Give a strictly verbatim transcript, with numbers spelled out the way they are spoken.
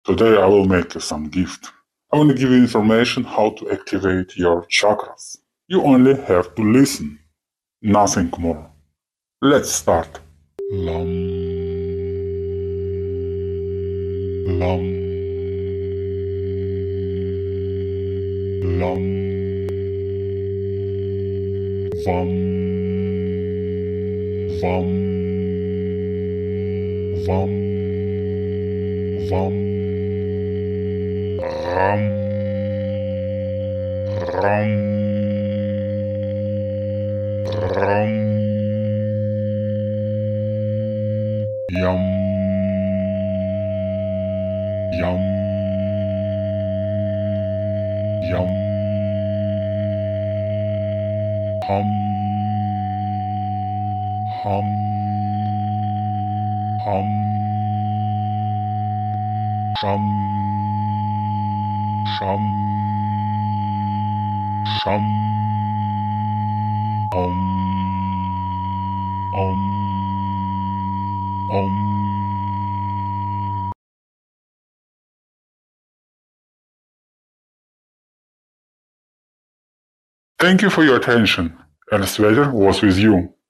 Today I will make you some gift. I want to give you information how to activate your chakras. You only have to listen, nothing more. Let's start. Lam, lam, lam, vam, vam, vam, vam, ram, ram, ram, yam, yam, yam, hum, hum, hum, sham, sham, sham, om, om, om. Thank you for your attention. Ernst Weger was with you.